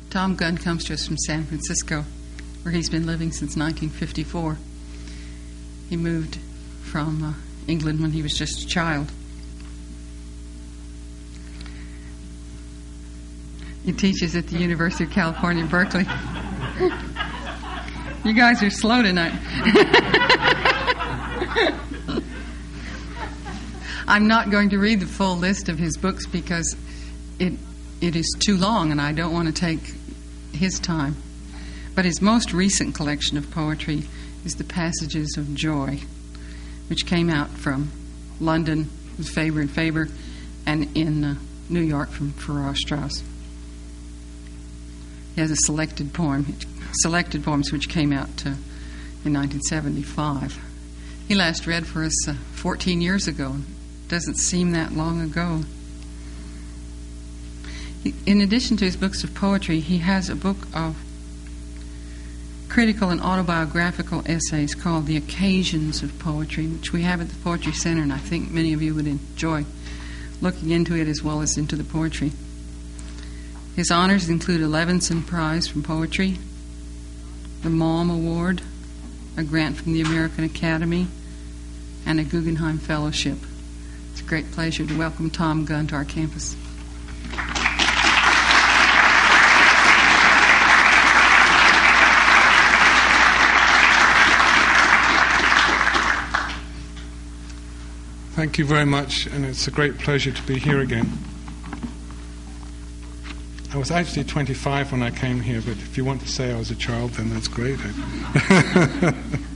Tom Gunn comes to us from San Francisco, where he's been living since 1954. He moved from England when he was just a child. He teaches at the University of California, Berkeley. You guys are slow tonight. I'm not going to read the full list of his books because it is too long and I don't want to take his time. But his most recent collection of poetry is The Passages of Joy, which came out from London with Faber and Faber, and in New York from Farrar Straus. He has a selected poems which came out in 1975. He last read for us 14 years ago. Doesn't seem that long ago. In addition to his books of poetry, he has a book of critical and autobiographical essays called The Occasions of Poetry, which we have at the Poetry Center, and I think many of you would enjoy looking into it as well as into the poetry. His honors include a Levinson Prize from Poetry, the Malm Award, a grant from the American Academy, and a Guggenheim Fellowship. It's a great pleasure to welcome Tom Gunn to our campus. Thank you very much, and it's a great pleasure to be here again. I was actually 25 when I came here, but if you want to say I was a child, then that's great.